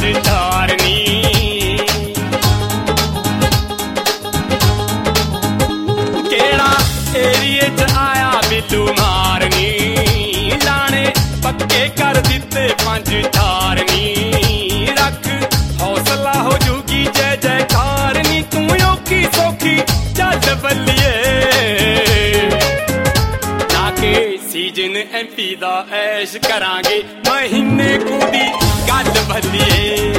धारनी केड़ा एरिए च आया बिल्लू मारनी लाने पक्के कर दिते 5 धारनी रख हौसला हो जूगी जय जयकार नी तू औखी सौखी चल बल्लिए लाके सीजन MP दा ऐश करांगे महीने कूदी गल बल्लिए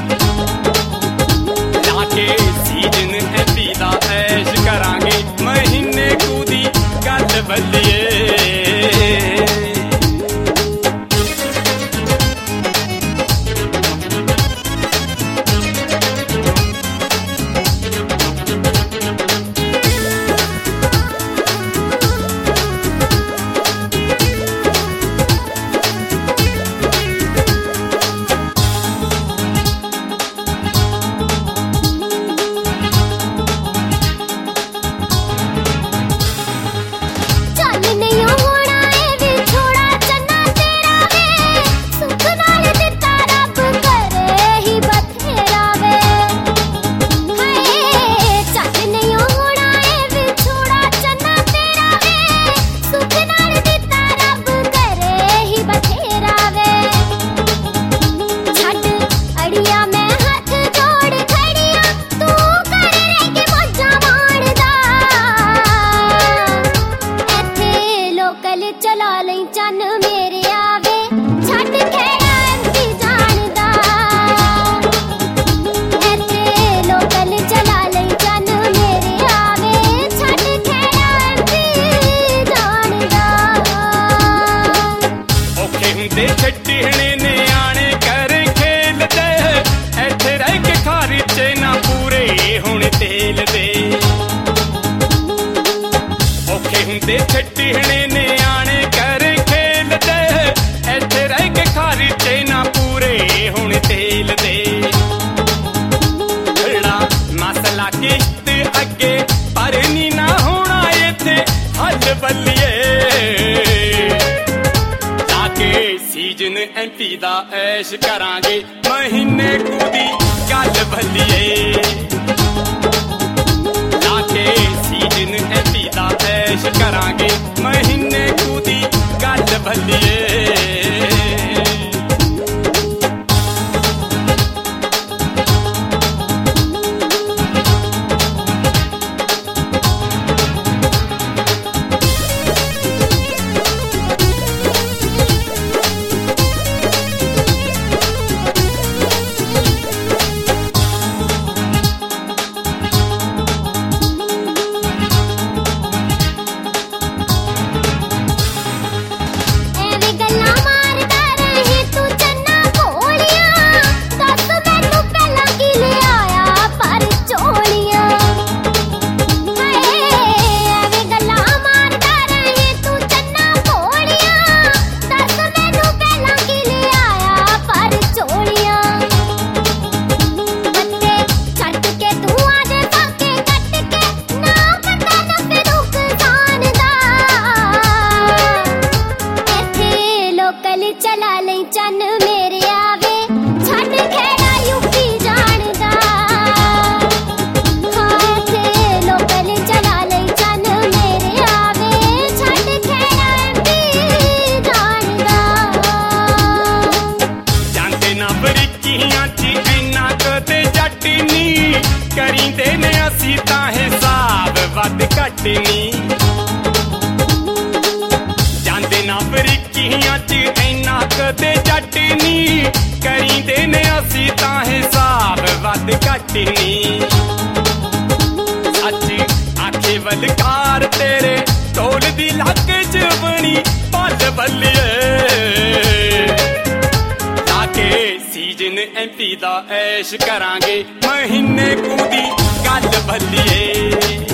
लाके सीजन MP दा ऐश करांगे महीने कूदी गल बल्लिए छट्टीहने ने आने कर खेल दे इत्थे रह के खर्चे ना पूरे हुण तेल दे बड़ा मसला किश्त अगे पर नी ना होना इत्थे हल बल्लिए लाके सीजन MP दा ऐश करांगे महीने कूदी गल बल्लिए लाके सीजन MP दा ऐश करांगे महीने कूदी गल बल्लिए करींदे ने असी तां हिसाब वध घट नी जांदे ना बरीकियां च इन्ना कदे जट नी करींदे ने असी तां हिसाब वध घट नी सच आखे वलकार तेरे ढोल दी लग च बनी पल बल्लिए लाके सीजन MP दा ऐश करांगे महीने कूदी गल बल्लिए